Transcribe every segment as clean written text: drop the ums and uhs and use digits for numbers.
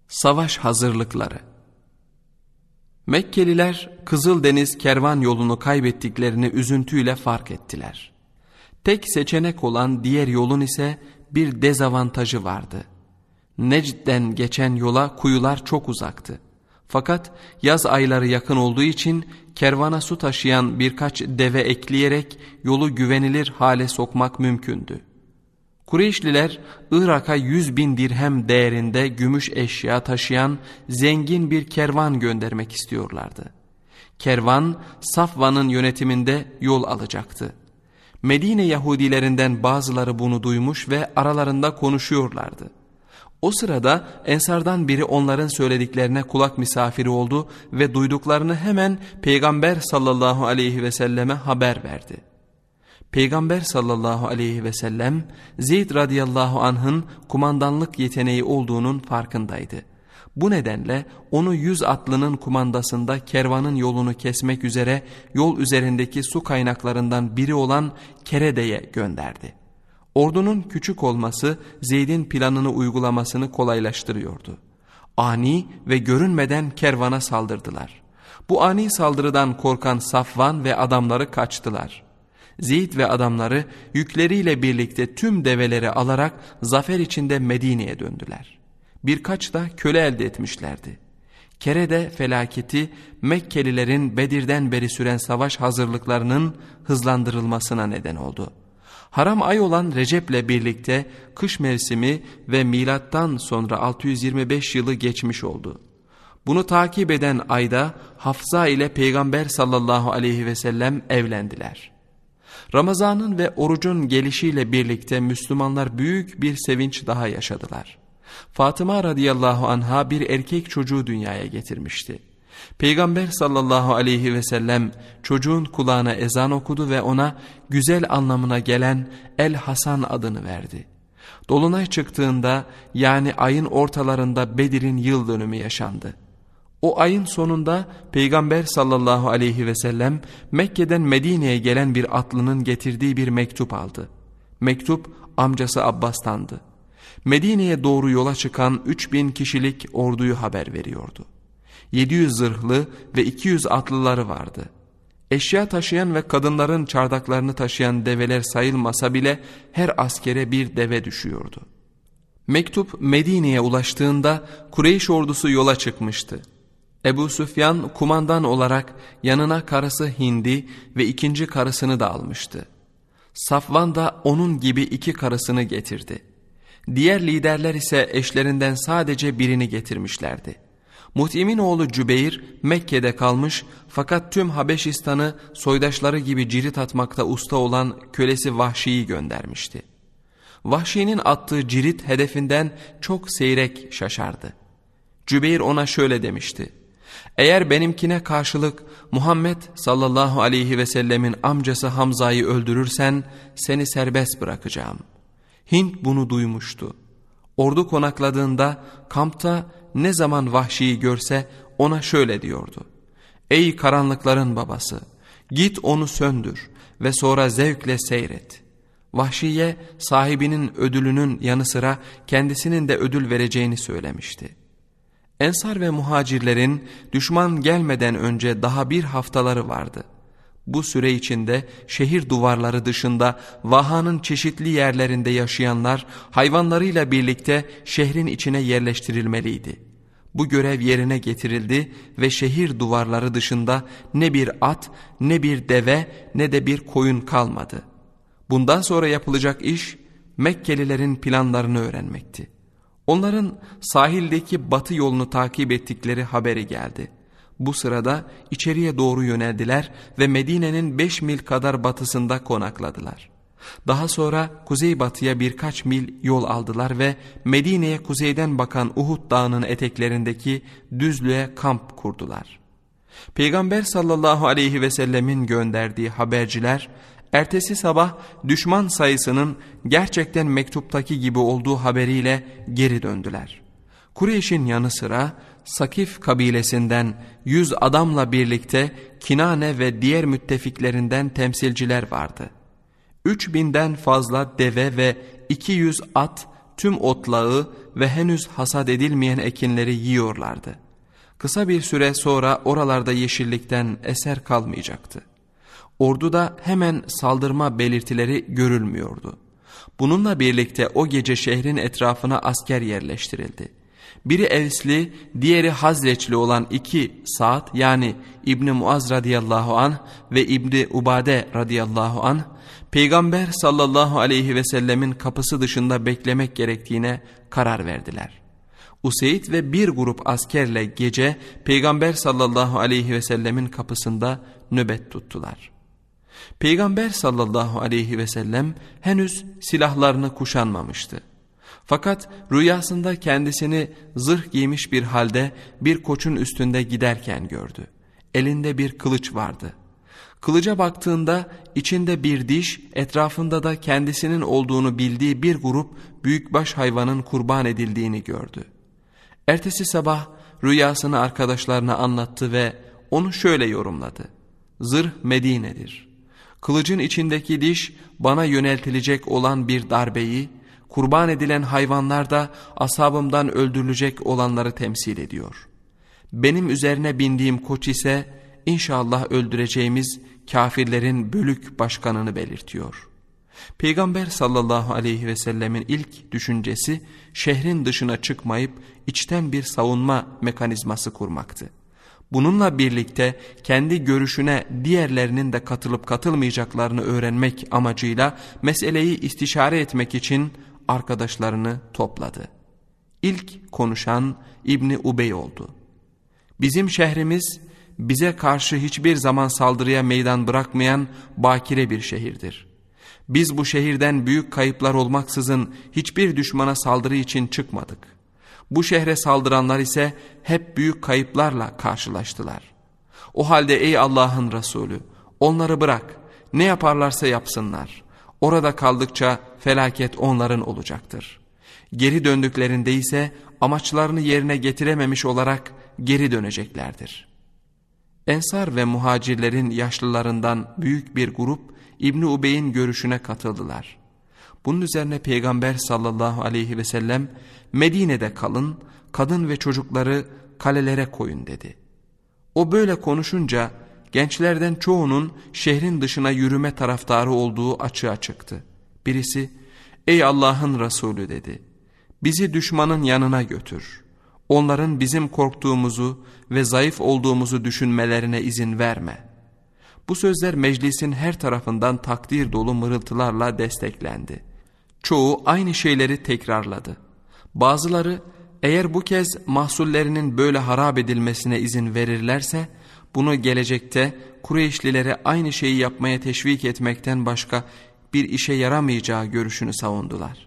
Savaş hazırlıkları. Mekkeliler Kızıldeniz kervan yolunu kaybettiklerini üzüntüyle fark ettiler. Tek seçenek olan diğer yolun ise bir dezavantajı vardı. Necd'den geçen yola kuyular çok uzaktı. Fakat yaz ayları yakın olduğu için kervana su taşıyan birkaç deve ekleyerek yolu güvenilir hale sokmak mümkündü. Kureyşliler Irak'a 100.000 dirhem değerinde gümüş eşya taşıyan zengin bir kervan göndermek istiyorlardı. Kervan Safvan'ın yönetiminde yol alacaktı. Medine Yahudilerinden bazıları bunu duymuş ve aralarında konuşuyorlardı. O sırada Ensardan biri onların söylediklerine kulak misafiri oldu ve duyduklarını hemen Peygamber sallallahu aleyhi ve selleme haber verdi. Peygamber sallallahu aleyhi ve sellem Zeyd radıyallahu anh'ın kumandanlık yeteneği olduğunun farkındaydı. Bu nedenle onu 100 atlının kumandasında kervanın yolunu kesmek üzere yol üzerindeki su kaynaklarından biri olan Kerede'ye gönderdi. Ordunun küçük olması Zeyd'in planını uygulamasını kolaylaştırıyordu. Ani ve görünmeden kervana saldırdılar. Bu ani saldırıdan korkan Safvan ve adamları kaçtılar. Zeyd ve adamları yükleriyle birlikte tüm develeri alarak zafer içinde Medine'ye döndüler. Birkaç da köle elde etmişlerdi. Kerede felaketi Mekkelilerin Bedir'den beri süren savaş hazırlıklarının hızlandırılmasına neden oldu. Haram ay olan Recep'le birlikte kış mevsimi ve milattan sonra 625 yılı geçmiş oldu. Bunu takip eden ayda Hafsa ile Peygamber sallallahu aleyhi ve sellem evlendiler. Ramazan'ın ve orucun gelişiyle birlikte Müslümanlar büyük bir sevinç daha yaşadılar. Fatıma radıyallahu anha bir erkek çocuğu dünyaya getirmişti. Peygamber sallallahu aleyhi ve sellem çocuğun kulağına ezan okudu ve ona güzel anlamına gelen El Hasan adını verdi. Dolunay çıktığında yani ayın ortalarında Bedir'in yıl dönümü yaşandı. O ayın sonunda Peygamber sallallahu aleyhi ve sellem Mekke'den Medine'ye gelen bir atlının getirdiği bir mektup aldı. Mektup amcası Abbas'tandı. Medine'ye doğru yola çıkan 3000 kişilik orduyu haber veriyordu. 700 zırhlı ve 200 atlıları vardı. Eşya taşıyan ve kadınların çardaklarını taşıyan develer sayılmasa bile her askere bir deve düşüyordu. Mektup Medine'ye ulaştığında Kureyş ordusu yola çıkmıştı. Ebu Süfyan kumandan olarak yanına karısı Hindi ve ikinci karısını da almıştı. Safvan da onun gibi 2 karısını getirdi. Diğer liderler ise eşlerinden sadece birini getirmişlerdi. Mut'im'in oğlu Cübeyr Mekke'de kalmış fakat tüm Habeşistan'ı soydaşları gibi cirit atmakta usta olan kölesi Vahşi'yi göndermişti. Vahşi'nin attığı cirit hedefinden çok seyrek şaşardı. Cübeyr ona şöyle demişti: "Eğer benimkine karşılık Muhammed sallallahu aleyhi ve sellemin amcası Hamza'yı öldürürsen seni serbest bırakacağım." Hint bunu duymuştu. Ordu konakladığında kampta ne zaman Vahşi'yi görse ona şöyle diyordu: "Ey karanlıkların babası, git onu söndür ve sonra zevkle seyret." Vahşi'ye sahibinin ödülünün yanı sıra kendisinin de ödül vereceğini söylemişti. Ensar ve muhacirlerin düşman gelmeden önce daha bir haftaları vardı. Bu süre içinde şehir duvarları dışında vahanın çeşitli yerlerinde yaşayanlar hayvanlarıyla birlikte şehrin içine yerleştirilmeliydi. Bu görev yerine getirildi ve şehir duvarları dışında ne bir at, ne bir deve, ne de bir koyun kalmadı. Bundan sonra yapılacak iş Mekkelilerin planlarını öğrenmekti. Onların sahildeki batı yolunu takip ettikleri haberi geldi. Bu sırada içeriye doğru yöneldiler ve Medine'nin 5 mil kadar batısında konakladılar. Daha sonra kuzeybatıya birkaç mil yol aldılar ve Medine'ye kuzeyden bakan Uhud Dağı'nın eteklerindeki düzlüğe kamp kurdular. Peygamber sallallahu aleyhi ve sellemin gönderdiği haberciler ertesi sabah düşman sayısının gerçekten mektuptaki gibi olduğu haberiyle geri döndüler. Kureyş'in yanı sıra Sakif kabilesinden 100 adamla birlikte Kinane ve diğer müttefiklerinden temsilciler vardı. 3000'den fazla deve ve 200 at tüm otlağı ve henüz hasat edilmeyen ekinleri yiyorlardı. Kısa bir süre sonra oralarda yeşillikten eser kalmayacaktı. Orduda hemen saldırma belirtileri görülmüyordu. Bununla birlikte o gece şehrin etrafına asker yerleştirildi. Biri Evsli, diğeri Hazreçli olan iki Sa'd yani İbni Muaz radıyallahu anh ve İbni Ubade radıyallahu anh, Peygamber sallallahu aleyhi ve sellemin kapısı dışında beklemek gerektiğine karar verdiler. Useyd ve bir grup askerle gece Peygamber sallallahu aleyhi ve sellemin kapısında nöbet tuttular. Peygamber sallallahu aleyhi ve sellem henüz silahlarını kuşanmamıştı. Fakat rüyasında kendisini zırh giymiş bir halde bir koçun üstünde giderken gördü. Elinde bir kılıç vardı. Kılıca baktığında içinde bir diş, etrafında da kendisinin olduğunu bildiği bir grup büyükbaş hayvanın kurban edildiğini gördü. Ertesi sabah rüyasını arkadaşlarına anlattı ve onu şöyle yorumladı: "Zırh Medine'dir. Kılıcın içindeki diş bana yöneltilecek olan bir darbeyi, kurban edilen hayvanlar da ashabımdan öldürülecek olanları temsil ediyor. Benim üzerine bindiğim koç ise inşallah öldüreceğimiz kafirlerin bölük başkanını belirtiyor." Peygamber sallallahu aleyhi ve sellemin ilk düşüncesi şehrin dışına çıkmayıp içten bir savunma mekanizması kurmaktı. Bununla birlikte kendi görüşüne diğerlerinin de katılıp katılmayacaklarını öğrenmek amacıyla meseleyi istişare etmek için arkadaşlarını topladı. İlk konuşan İbni Ubey oldu. "Bizim şehrimiz bize karşı hiçbir zaman saldırıya meydan bırakmayan bakire bir şehirdir. Biz bu şehirden büyük kayıplar olmaksızın hiçbir düşmana saldırı için çıkmadık. Bu şehre saldıranlar ise hep büyük kayıplarla karşılaştılar. O halde ey Allah'ın Resulü, onları bırak, ne yaparlarsa yapsınlar. Orada kaldıkça felaket onların olacaktır. Geri döndüklerinde ise amaçlarını yerine getirememiş olarak geri döneceklerdir." Ensar ve muhacirlerin yaşlılarından büyük bir grup İbni Ubey'in görüşüne katıldılar. Bunun üzerine Peygamber sallallahu aleyhi ve sellem "Medine'de kalın, kadın ve çocukları kalelere koyun" dedi. O böyle konuşunca gençlerden çoğunun şehrin dışına yürüme taraftarı olduğu açığa çıktı. Birisi "Ey Allah'ın Resulü" dedi, "bizi düşmanın yanına götür. Onların bizim korktuğumuzu ve zayıf olduğumuzu düşünmelerine izin verme." Bu sözler meclisin her tarafından takdir dolu mırıltılarla desteklendi. Çoğu aynı şeyleri tekrarladı. Bazıları eğer bu kez mahsullerinin böyle harap edilmesine izin verirlerse bunu gelecekte Kureyşlilere aynı şeyi yapmaya teşvik etmekten başka bir işe yaramayacağı görüşünü savundular.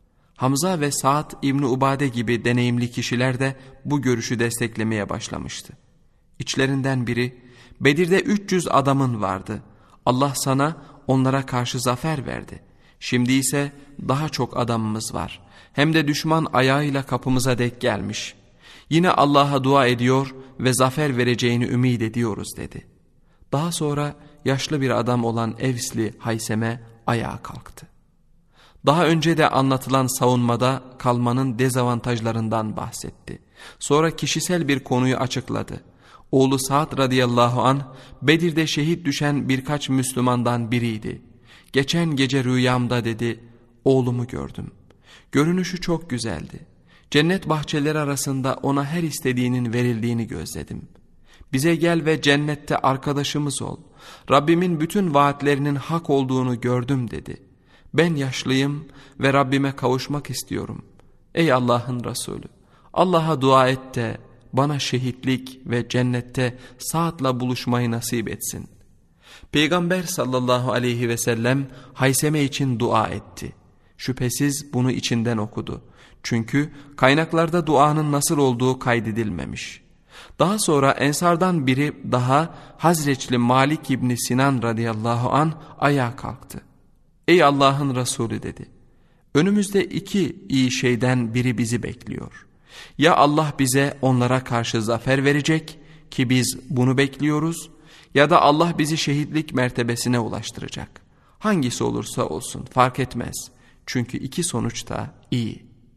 Hamza ve Sa'd İbni Ubade gibi deneyimli kişiler de bu görüşü desteklemeye başlamıştı. İçlerinden biri "Bedir'de 300 adamın vardı. Allah sana onlara karşı zafer verdi. Şimdi ise daha çok adamımız var. Hem de düşman ayağıyla kapımıza dek gelmiş. Yine Allah'a dua ediyor ve zafer vereceğini ümit ediyoruz" dedi. Daha sonra yaşlı bir adam olan Evsli Hayseme ayağa kalktı. Daha önce de anlatılan savunmada kalmanın dezavantajlarından bahsetti. Sonra kişisel bir konuyu açıkladı. Oğlu Sa'd radıyallahu anh Bedir'de şehit düşen birkaç Müslümandan biriydi. "Geçen gece rüyamda" dedi, "oğlumu gördüm. Görünüşü çok güzeldi. Cennet bahçeleri arasında ona her istediğinin verildiğini gözledim. Bize gel ve cennette arkadaşımız ol. Rabbimin bütün vaatlerinin hak olduğunu gördüm" dedi. "Ben yaşlıyım ve Rabbime kavuşmak istiyorum. Ey Allah'ın Resulü, Allah'a dua et de bana şehitlik ve cennette Sa'd'la buluşmayı nasip etsin." Peygamber sallallahu aleyhi ve sellem Hayseme için dua etti. Şüphesiz bunu içinden okudu. Çünkü kaynaklarda duanın nasıl olduğu kaydedilmemiş. Daha sonra Ensardan biri daha Hazreçli Malik İbni Sinan radıyallahu an ayağa kalktı. "Ey Allah'ın Resulü" dedi, "önümüzde iki iyi şeyden biri bizi bekliyor. Ya Allah bize onlara karşı zafer verecek ki biz bunu bekliyoruz, ya da Allah bizi şehitlik mertebesine ulaştıracak. Hangisi olursa olsun fark etmez. Çünkü iki sonuç da iyi."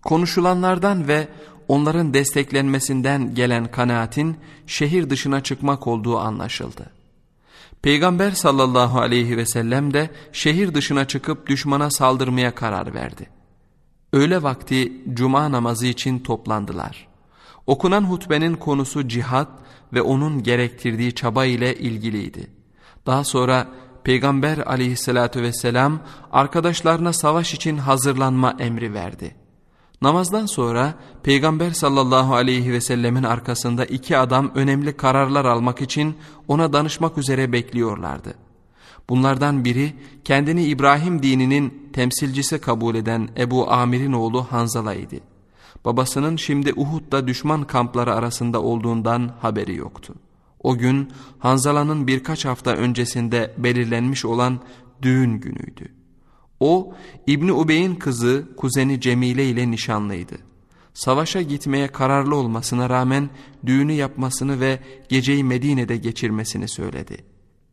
Konuşulanlardan ve onların desteklenmesinden gelen kanaatin şehir dışına çıkmak olduğu anlaşıldı. Peygamber sallallahu aleyhi ve sellem de şehir dışına çıkıp düşmana saldırmaya karar verdi. Öğle vakti cuma namazı için toplandılar. Okunan hutbenin konusu cihat ve onun gerektirdiği çaba ile ilgiliydi. Daha sonra Peygamber aleyhissalatü vesselam arkadaşlarına savaş için hazırlanma emri verdi. Namazdan sonra Peygamber sallallahu aleyhi ve sellemin arkasında iki adam önemli kararlar almak için ona danışmak üzere bekliyorlardı. Bunlardan biri kendini İbrahim dininin temsilcisi kabul eden Ebu Amir'in oğlu Hanzala idi. Babasının şimdi Uhud'da düşman kampları arasında olduğundan haberi yoktu. O gün Hanzala'nın birkaç hafta öncesinde belirlenmiş olan düğün günüydü. O İbni Ubey'in kızı kuzeni Cemile ile nişanlıydı. Savaşa gitmeye kararlı olmasına rağmen düğünü yapmasını ve geceyi Medine'de geçirmesini söyledi.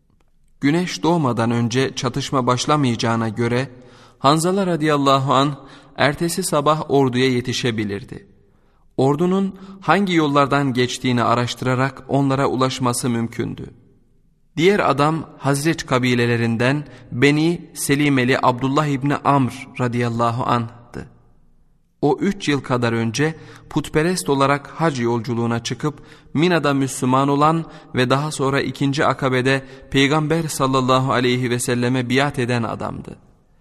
Güneş doğmadan önce çatışma başlamayacağına göre Hanzala radıyallahu anh ertesi sabah orduya yetişebilirdi. Ordunun hangi yollardan geçtiğini araştırarak onlara ulaşması mümkündü. Diğer adam Hazreç kabilelerinden Beni Selimeli Abdullah İbni Amr radıyallahu anh'tı. O 3 yıl kadar önce putperest olarak hac yolculuğuna çıkıp Mina'da Müslüman olan ve daha sonra 2. Akabe'de Peygamber sallallahu aleyhi ve selleme biat eden adamdı.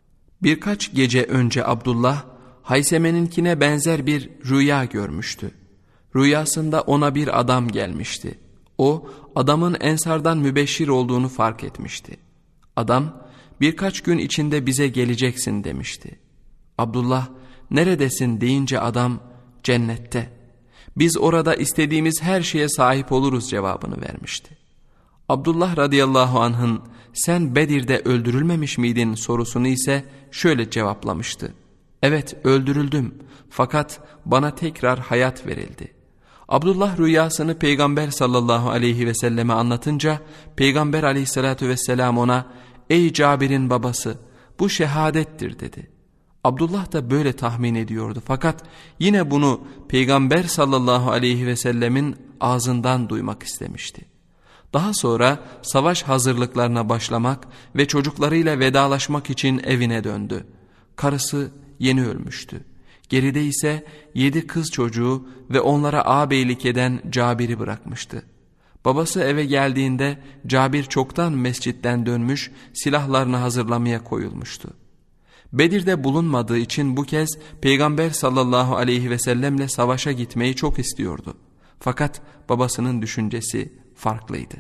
Birkaç gece önce Abdullah Hayseme'ninkine benzer bir rüya görmüştü. Rüyasında ona bir adam gelmişti. O adamın Ensardan mübeşşir olduğunu fark etmişti. Adam birkaç gün içinde bize geleceksin demişti. Abdullah neredesin deyince adam cennette. Biz orada istediğimiz her şeye sahip oluruz cevabını vermişti. Abdullah radıyallahu anh'ın sen Bedir'de öldürülmemiş miydin sorusunu ise şöyle cevaplamıştı. Evet öldürüldüm fakat bana tekrar hayat verildi. Abdullah rüyasını Peygamber sallallahu aleyhi ve selleme anlatınca Peygamber aleyhissalatü vesselam ona ey Cabir'in babası bu şehadettir dedi. Abdullah da böyle tahmin ediyordu fakat yine bunu Peygamber sallallahu aleyhi ve sellemin ağzından duymak istemişti. Daha sonra savaş hazırlıklarına başlamak ve çocuklarıyla vedalaşmak için evine döndü. Karısı yeni ölmüştü. Geride ise 7 kız çocuğu ve onlara ağabeylik eden Cabir'i bırakmıştı. Babası eve geldiğinde Cabir çoktan mescitten dönmüş, silahlarını hazırlamaya koyulmuştu. Bedir'de bulunmadığı için bu kez Peygamber sallallahu aleyhi ve sellemle savaşa gitmeyi çok istiyordu. Fakat babasının düşüncesi farklıydı.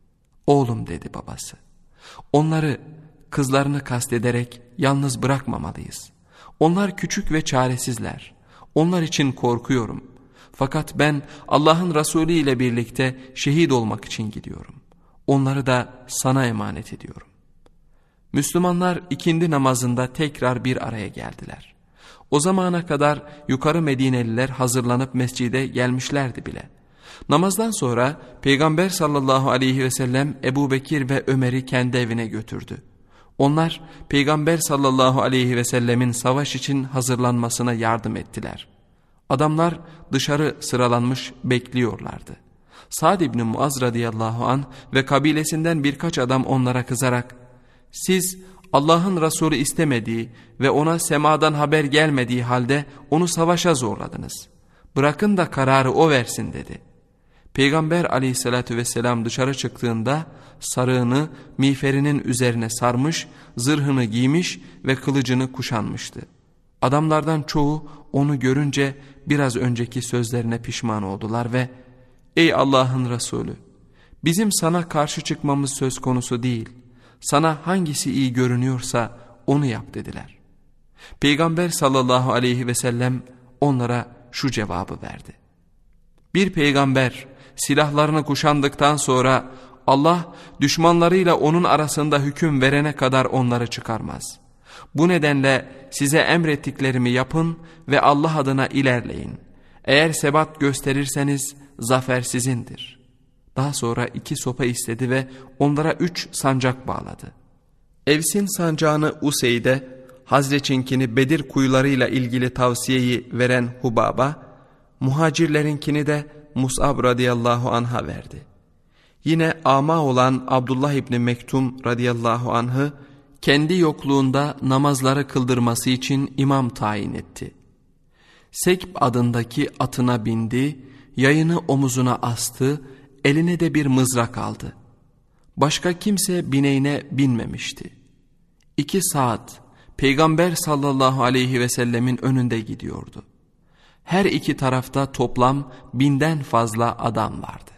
Oğlum dedi babası, onları kızlarını kastederek yalnız bırakmamalıyız. Onlar küçük ve çaresizler. Onlar için korkuyorum. Fakat ben Allah'ın Resulü ile birlikte şehit olmak için gidiyorum. Onları da sana emanet ediyorum. Müslümanlar ikindi namazında tekrar bir araya geldiler. O zamana kadar yukarı Medineliler hazırlanıp mescide gelmişlerdi bile. Namazdan sonra Peygamber sallallahu aleyhi ve sellem Ebu Bekir ve Ömer'i kendi evine götürdü. Onlar Peygamber sallallahu aleyhi ve sellemin savaş için hazırlanmasına yardım ettiler. Adamlar dışarı sıralanmış bekliyorlardı. Sa'd ibn Muaz radıyallahu anh ve kabilesinden birkaç adam onlara kızarak siz Allah'ın Resulü istemediği ve ona semadan haber gelmediği halde onu savaşa zorladınız. Bırakın da kararı o versin dedi. Peygamber aleyhissalatü vesselam dışarı çıktığında sarığını miğferinin üzerine sarmış, zırhını giymiş ve kılıcını kuşanmıştı. Adamlardan çoğu onu görünce biraz önceki sözlerine pişman oldular ve ''Ey Allah'ın Resulü, bizim sana karşı çıkmamız söz konusu değil, sana hangisi iyi görünüyorsa onu yap.'' dediler. Peygamber sallallahu aleyhi ve sellem onlara şu cevabı verdi. Bir peygamber silahlarını kuşandıktan sonra Allah düşmanlarıyla onun arasında hüküm verene kadar onları çıkarmaz. Bu nedenle size emrettiklerimi yapın ve Allah adına ilerleyin. Eğer sebat gösterirseniz zafer sizindir. Daha sonra 2 sopa istedi ve onlara 3 sancak bağladı. Evs'in sancağını Useyd'e, Hazreç'inkini Bedir kuyularıyla ilgili tavsiyeyi veren Hubab'a, muhacirlerinkini de Mus'ab radıyallahu anh'a verdi. Yine ama olan Abdullah İbni Mektum radıyallahu anh'ı kendi yokluğunda namazları kıldırması için imam tayin etti. Sekb adındaki atına bindi, yayını omuzuna astı, eline de bir mızrak aldı. Başka kimse bineğine binmemişti. 2 saat Peygamber sallallahu aleyhi ve sellemin önünde gidiyordu. Her iki tarafta toplam 1000'den fazla adam vardı.